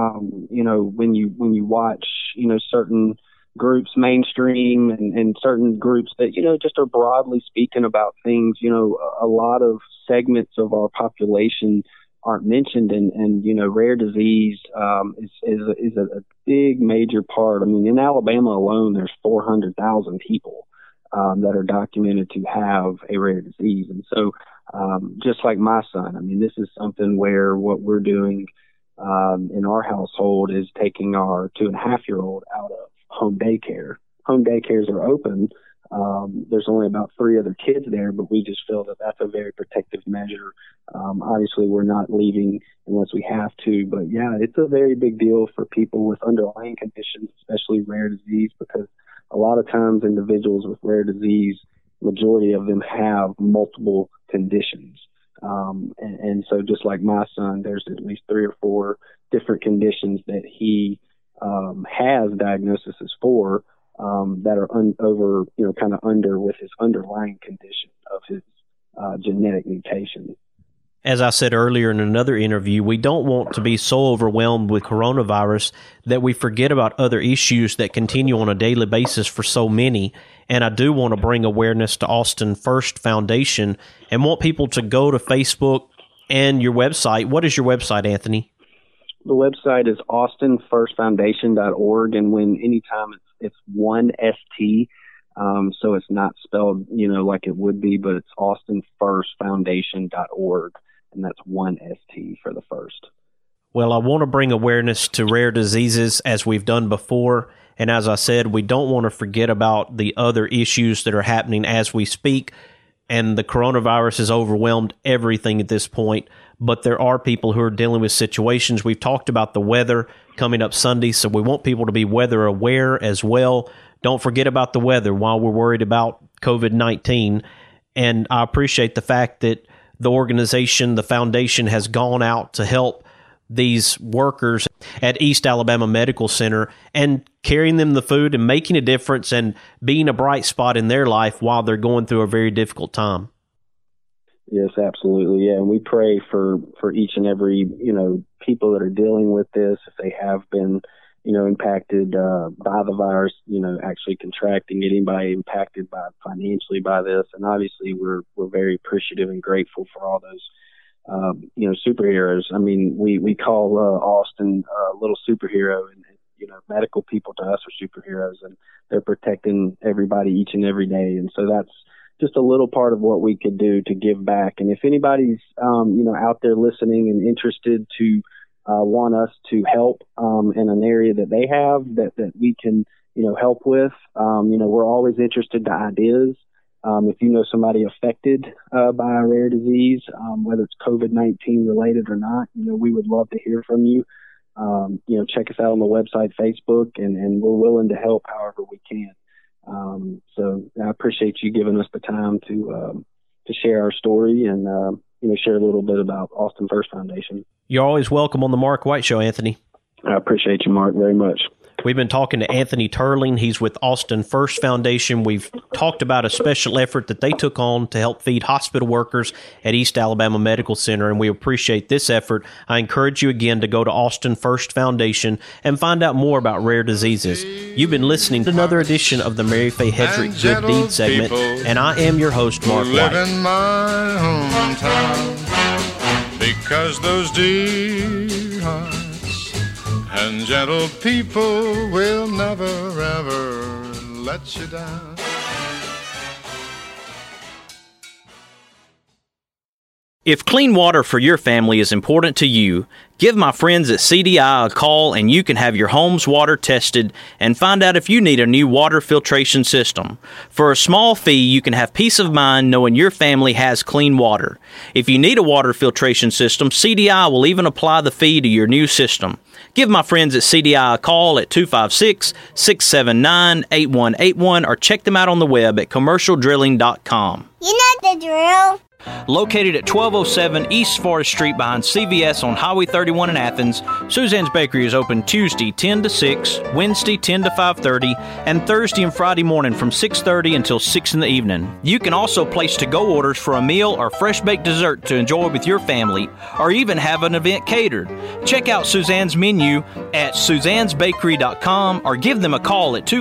when you watch, certain groups mainstream and certain groups that, just are broadly speaking about things, a lot of segments of our population aren't mentioned, and rare disease is a big major part. I mean, in Alabama alone, there's 400,000 people that are documented to have a rare disease, and so just like my son, I mean, this is something where what we're doing in our household is taking our 2.5-year-old out of home daycare. Home daycares are open. There's only about 3 other kids there, but we just feel that that's a very protective measure. Obviously, we're not leaving unless we have to, but yeah, it's a very big deal for people with underlying conditions, especially rare disease, because a lot of times individuals with rare disease, majority of them have multiple conditions. And so just like my son, there's at least 3 or 4 different conditions that he has diagnoses for that are kind of under with his underlying condition of his genetic mutation. As I said earlier in another interview, we don't want to be so overwhelmed with coronavirus that we forget about other issues that continue on a daily basis for so many. And I do want to bring awareness to Austin First Foundation and want people to go to Facebook and your website. What is your website, Anthony? The website is austinfirstfoundation.org, and anytime it's one ST, so it's not spelled, like it would be, but it's austinfirstfoundation.org, and that's one ST for the first. Well, I want to bring awareness to rare diseases as we've done before, and as I said, we don't want to forget about the other issues that are happening as we speak, and the coronavirus has overwhelmed everything at this point. But there are people who are dealing with situations. We've talked about the weather coming up Sunday, so we want people to be weather aware as well. Don't forget about the weather while we're worried about COVID-19. And I appreciate the fact that the organization, the foundation, has gone out to help these workers at East Alabama Medical Center and carrying them the food and making a difference and being a bright spot in their life while they're going through a very difficult time. Yes, absolutely. Yeah, and we pray for each and every, people that are dealing with this, if they have been, impacted by the virus, actually contracting it, anybody impacted financially by this. And obviously we're very appreciative and grateful for all those, superheroes. I mean, we call Austin a little superhero, and medical people to us are superheroes, and they're protecting everybody each and every day. And so that's just a little part of what we could do to give back. And if anybody's, out there listening and interested to want us to help in an area that they have that we can, help with, we're always interested to ideas. If you know somebody affected by a rare disease, whether it's COVID-19 related or not, we would love to hear from you. Check us out on the website, Facebook, and we're willing to help however we can. So I appreciate you giving us the time to share our story and, share a little bit about Austin First Foundation. You're always welcome on the Mark White Show, Anthony. I appreciate you, Mark, very much. We've been talking to Anthony Turling. He's with Austin First Foundation. We've talked about a special effort that they took on to help feed hospital workers at East Alabama Medical Center, and we appreciate this effort. I encourage you again to go to Austin First Foundation and find out more about rare diseases. You've been listening to another edition of the Mary Faye Hedrick Good Deed segment, and I am your host, Mark White. Live in my hometown because those dear hearts and gentle people will never, ever let you down. If clean water for your family is important to you, give my friends at CDI a call and you can have your home's water tested and find out if you need a new water filtration system. For a small fee, you can have peace of mind knowing your family has clean water. If you need a water filtration system, CDI will even apply the fee to your new system. Give my friends at CDI a call at 256-679-8181 or check them out on the web at commercialdrilling.com. You know, the drill? Located at 1207 East Forest Street behind CVS on Highway 31 in Athens, Suzanne's Bakery is open Tuesday 10 to 6, Wednesday 10 to 5:30, and Thursday and Friday morning from 6:30 until 6 in the evening. You can also place to-go orders for a meal or fresh-baked dessert to enjoy with your family, or even have an event catered. Check out Suzanne's menu at suzannesbakery.com or give them a call at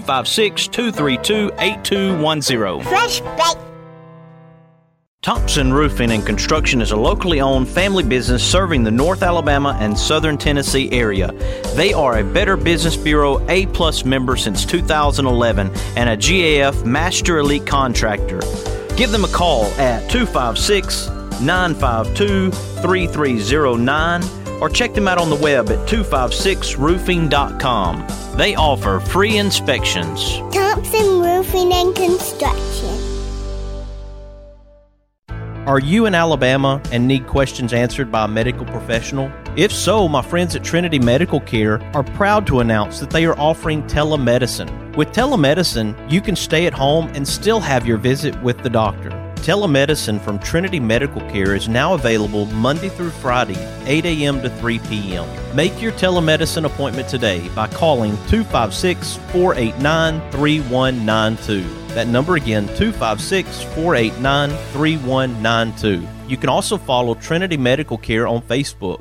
256-232-8210. Fresh baked. Thompson Roofing and Construction is a locally owned family business serving the North Alabama and Southern Tennessee area. They are a Better Business Bureau A+ member since 2011 and a GAF Master Elite Contractor. Give them a call at 256-952-3309 or check them out on the web at 256roofing.com. They offer free inspections. Thompson Roofing and Construction. Are you in Alabama and need questions answered by a medical professional? If so, my friends at Trinity Medical Care are proud to announce that they are offering telemedicine. With telemedicine, you can stay at home and still have your visit with the doctor. Telemedicine from Trinity Medical Care is now available Monday through Friday, 8 a.m. to 3 p.m. Make your telemedicine appointment today by calling 256-489-3192. That number again, 256-489-3192. You can also follow Trinity Medical Care on Facebook.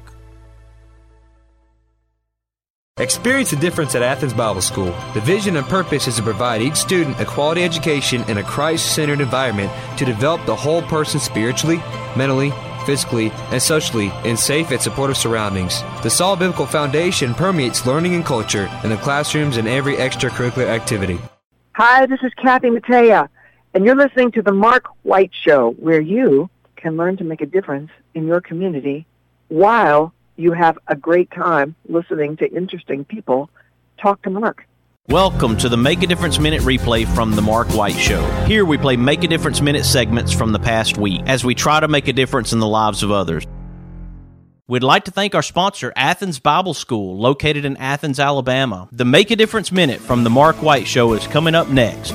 Experience the difference at Athens Bible School. The vision and purpose is to provide each student a quality education in a Christ-centered environment to develop the whole person spiritually, mentally, physically, and socially in safe and supportive surroundings. The solid biblical foundation permeates learning and culture in the classrooms and every extracurricular activity. Hi, this is Kathy Mattea, and you're listening to The Mark White Show, where you can learn to make a difference in your community while you have a great time listening to interesting people talk to Mark. Welcome to the Make a Difference Minute replay from The Mark White Show. Here we play Make a Difference Minute segments from the past week as we try to make a difference in the lives of others. We'd like to thank our sponsor, Athens Bible School, located in Athens, Alabama. The Make a Difference Minute from The Mark White Show is coming up next.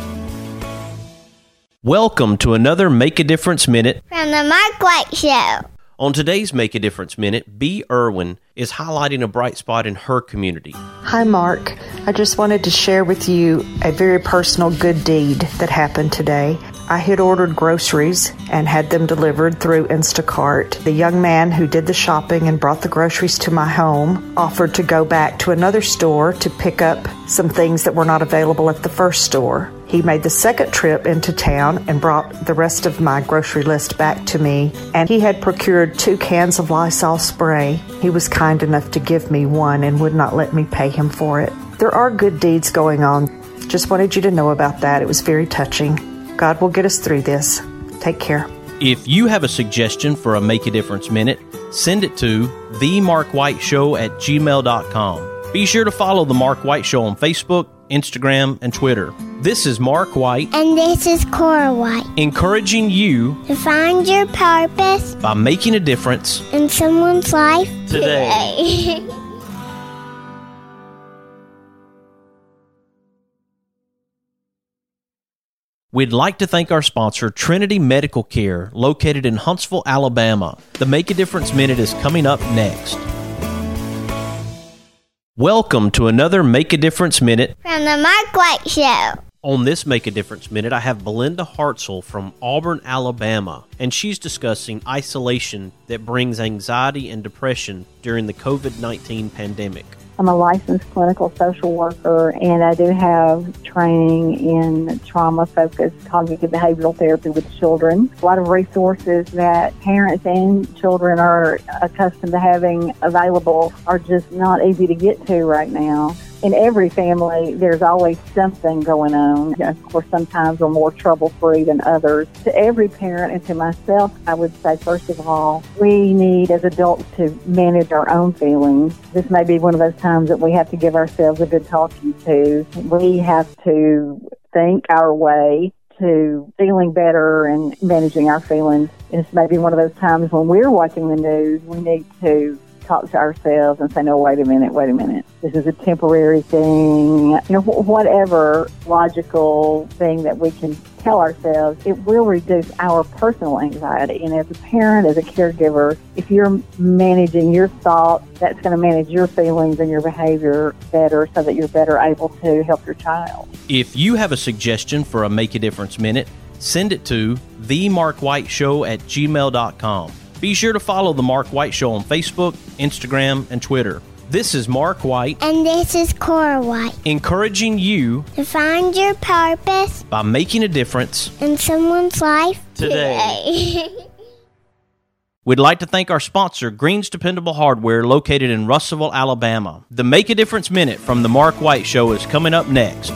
Welcome to another Make a Difference Minute from The Mark White Show. On today's Make a Difference Minute, B. Irwin is highlighting a bright spot in her community. Hi, Mark. I just wanted to share with you a very personal good deed that happened today. I had ordered groceries and had them delivered through Instacart. The young man who did the shopping and brought the groceries to my home offered to go back to another store to pick up some things that were not available at the first store. He made the second trip into town and brought the rest of my grocery list back to me, and he had procured 2 cans of Lysol spray. He was kind enough to give me one and would not let me pay him for it. There are good deeds going on. Just wanted you to know about that. It was very touching. God will get us through this. Take care. If you have a suggestion for a Make a Difference Minute, send it to themarkwhiteshow@gmail.com. Be sure to follow The Mark White Show on Facebook, Instagram, and Twitter. This is Mark White. And this is Cora White. Encouraging you to find your purpose by making a difference in someone's life today. We'd like to thank our sponsor, Trinity Medical Care, located in Huntsville, Alabama. The Make a Difference Minute is coming up next. Welcome to another Make a Difference Minute from The Mark White Show. On this Make a Difference Minute, I have Belinda Hartzell from Auburn, Alabama, and she's discussing isolation that brings anxiety and depression during the COVID-19 pandemic. I'm a licensed clinical social worker, and I do have training in trauma-focused cognitive behavioral therapy with children. A lot of resources that parents and children are accustomed to having available are just not easy to get to right now. In every family, there's always something going on. Of course, sometimes we're more trouble-free than others. To every parent and to myself, I would say, first of all, we need as adults to manage our own feelings. This may be one of those times that we have to give ourselves a good talking to. We have to think our way to feeling better and managing our feelings. And this may be one of those times when we're watching the news, we need to talk to ourselves and say, no, wait a minute. This is a temporary thing. Whatever logical thing that we can tell ourselves, it will reduce our personal anxiety. And as a parent, as a caregiver, if you're managing your thoughts, that's going to manage your feelings and your behavior better so that you're better able to help your child. If you have a suggestion for a Make a Difference Minute, send it to themarkwhiteshow@gmail.com. Be sure to follow The Mark White Show on Facebook, Instagram, and Twitter. This is Mark White. And this is Cora White. Encouraging you to find your purpose by making a difference in someone's life today. We'd like to thank our sponsor, Green's Dependable Hardware, located in Russellville, Alabama. The Make a Difference Minute from The Mark White Show is coming up next.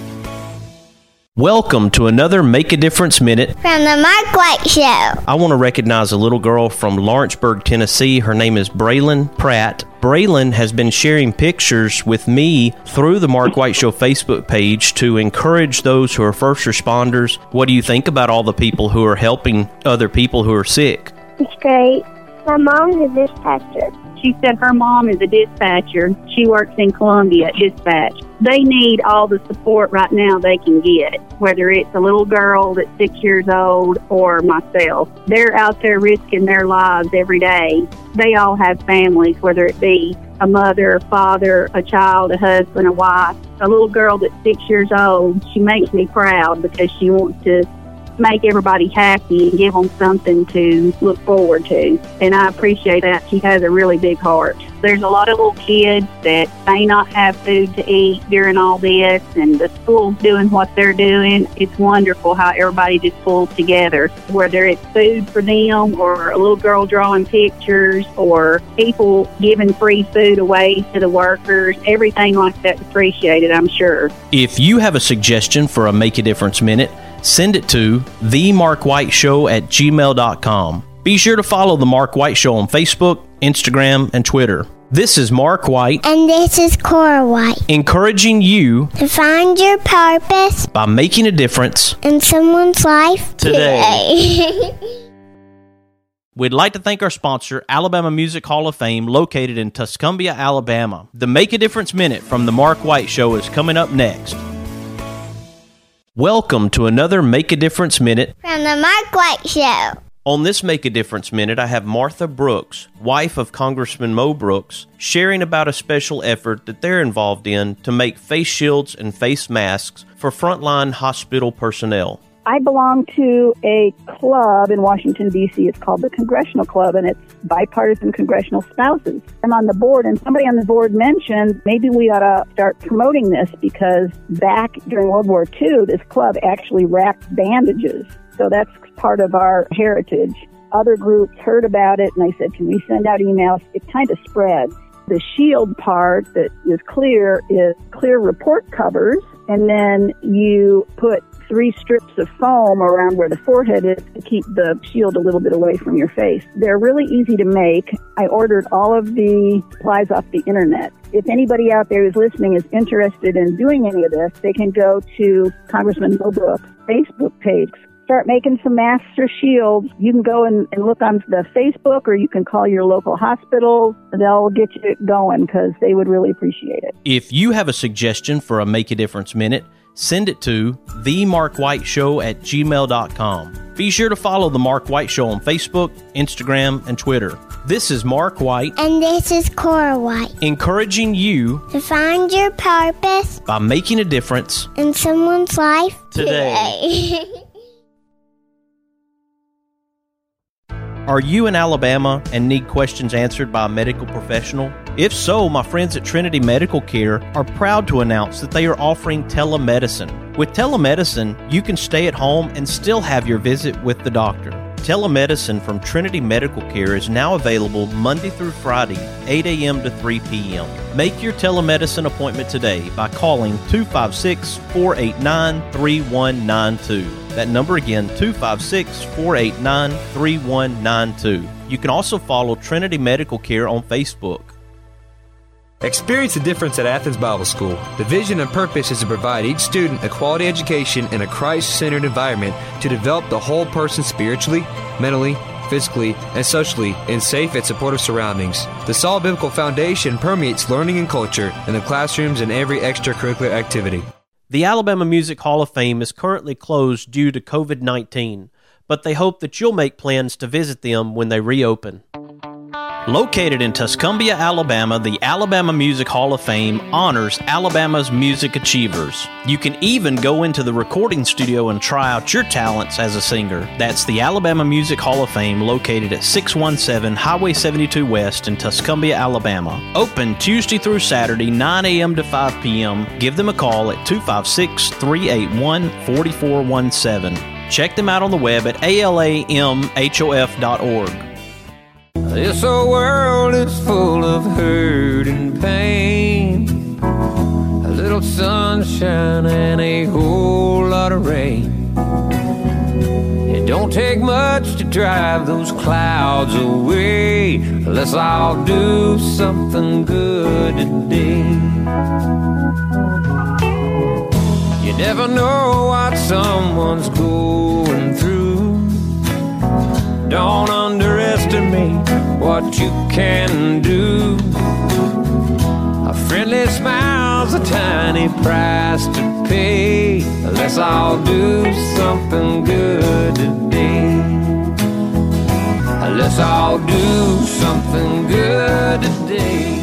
Welcome to another Make a Difference Minute from The Mark White Show. I want to recognize a little girl from Lawrenceburg, Tennessee. Her name is Braylon Pratt. Braylon has been sharing pictures with me through the Mark White Show Facebook page to encourage those who are first responders. What do you think about all the people who are helping other people who are sick? It's great. My mom's a dispatcher. She said her mom is a dispatcher. She works in Columbia at dispatch. They need all the support right now they can get, whether it's a little girl that's 6 years old or myself. They're out there risking their lives every day. They all have families, whether it be a mother, a father, a child, a husband, a wife. A little girl that's 6 years old, she makes me proud because she wants to make everybody happy and give them something to look forward to. And I appreciate that. She has a really big heart. There's a lot of little kids that may not have food to eat during all this, and the school's doing what they're doing. It's wonderful how everybody just pulls together, whether it's food for them or a little girl drawing pictures or people giving free food away to the workers. Everything like that's appreciated, I'm sure. If you have a suggestion for a Make a Difference Minute, send it to themarkwhiteshow@gmail.com. Be sure to follow The Mark White Show on Facebook, Instagram, and Twitter. This is Mark White. And this is Cora White. Encouraging you to find your purpose by making a difference in someone's life today. We'd like to thank our sponsor, Alabama Music Hall of Fame, located in Tuscumbia, Alabama. The Make a Difference Minute from The Mark White Show is coming up next. Welcome to another Make a Difference Minute from The Mark White Show. On this Make a Difference Minute, I have Martha Brooks, wife of Congressman Mo Brooks, sharing about a special effort that they're involved in to make face shields and face masks for frontline hospital personnel. I belong to a club in Washington, D.C. It's called the Congressional Club, and it's bipartisan congressional spouses. I'm on the board, and somebody on the board mentioned maybe we ought to start promoting this because back during World War II, this club actually wrapped bandages. So that's part of our heritage. Other groups heard about it, and they said, can we send out emails? It kind of spread. The shield part that is clear report covers, and then you put 3 strips of foam around where the forehead is to keep the shield a little bit away from your face. They're really easy to make. I ordered all of the supplies off the internet. If anybody out there who's listening is interested in doing any of this, they can go to Congressman Mo Brooks' Facebook page. Start making some masks or shields. You can go and look on the Facebook, or you can call your local hospital. They'll get you going because they would really appreciate it. If you have a suggestion for a Make a Difference Minute, send it to themarkwhiteshow@gmail.com. Be sure to follow The Mark White Show on Facebook, Instagram, and Twitter. This is Mark White. And this is Cora White. Encouraging you to find your purpose by making a difference in someone's life today. Are you in Alabama and need questions answered by a medical professional? If so, my friends at Trinity Medical Care are proud to announce that they are offering telemedicine. With telemedicine, you can stay at home and still have your visit with the doctor. Telemedicine from Trinity Medical Care is now available Monday through Friday, 8 a.m. to 3 p.m. Make your telemedicine appointment today by calling 256-489-3192. That number again, 256-489-3192. You can also follow Trinity Medical Care on Facebook. Experience the difference at Athens Bible School. The vision and purpose is to provide each student a quality education in a Christ-centered environment to develop the whole person spiritually, mentally, physically, and socially in safe and supportive surroundings. The solid biblical foundation permeates learning and culture in the classrooms and every extracurricular activity. The Alabama Music Hall of Fame is currently closed due to COVID-19, but they hope that you'll make plans to visit them when they reopen. Located in Tuscumbia, Alabama, the Alabama Music Hall of Fame honors Alabama's music achievers. You can even go into the recording studio and try out your talents as a singer. That's the Alabama Music Hall of Fame, located at 617 Highway 72 West in Tuscumbia, Alabama. Open Tuesday through Saturday, 9 a.m. to 5 p.m. Give them a call at 256-381-4417. Check them out on the web at alamhof.org. This old world is full of hurt and pain, a little sunshine and a whole lot of rain. It don't take much to drive those clouds away. Let's all do something good today. You never know what someone's going through. Don't underestimate what you can do. A friendly smile's a tiny price to pay. Let's all do something good today. Let's all do something good today.